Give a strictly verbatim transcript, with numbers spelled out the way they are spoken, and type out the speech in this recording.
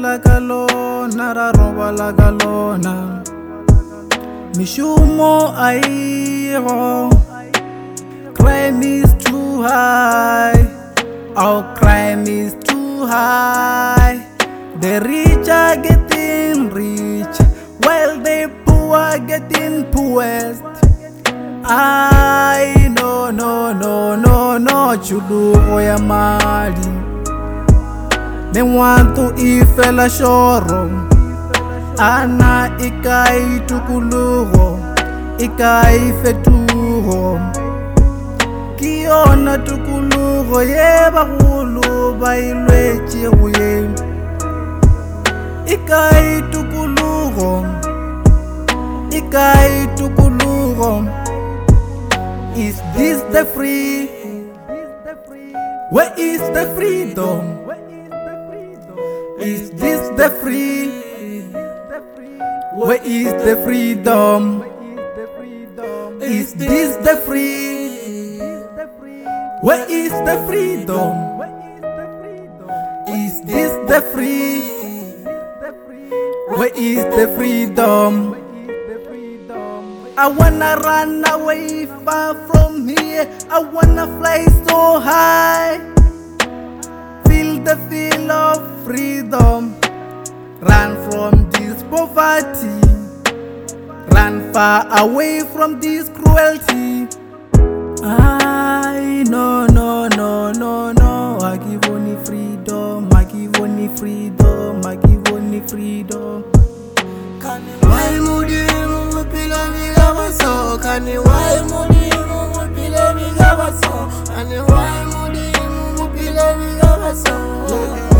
phela ka lona ra robala ka lona mishumo aigo crime is too high our crime is too high the rich are getting rich while the poor are getting poorest I no no no no no chulugo ya mali me want to ifela shoro ana ikai tukulugo ikai fetugo kiona tukulugo ye bagulu bailweche uye ikai tukulugo ikai tukulugo. Is this the free? Where is the freedom? Is this the free? Where is the freedom? Is this the free? Where is the freedom? Is this the free? Where is the freedom? I wanna run away far from here. I wanna fly so high. Feel the feel of freedom. Run from this poverty. Run far away from this cruelty. I no no no no no. I give only freedom. I give only freedom. I give only freedom. Why moody mu pila mi so? Can you why moody mu pila mi so? And why moody mu pila mi so?